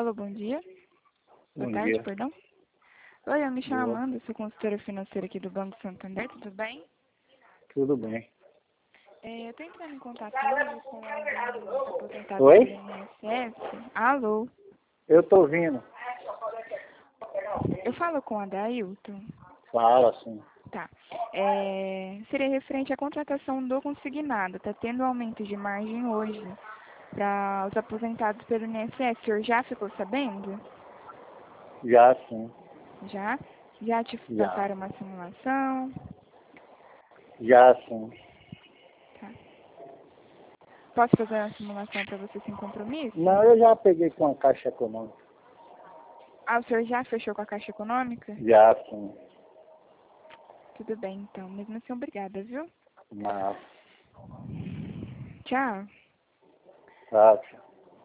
Alô, bom dia. Boa Bom tarde, dia. perdão. Oi, eu me chamo Boa. Amanda, sou consultora financeira aqui do Banco Santander, tudo bem? Tudo bem. Eu estou entrando em contato hoje com alguns aposentados Oi? pelo INSS. Alô, Eu tô ouvindo. eu falo com a Dailton. Fala, assim. Tá. Seria referente à contratação do consignado. Está tendo aumento de margem hoje para os aposentados pelo INSS. O senhor já ficou sabendo? Já, sim. Já? Já te Já. passaram uma simulação? Já, sim. Tá. Posso fazer uma simulação para você sem compromisso? Não, eu já peguei com a Caixa Econômica. Ah, o senhor já fechou com a Caixa Econômica? Já, sim. Tudo bem, então. Mesmo assim, obrigada, viu? Mas, Tchau. tá, tchau.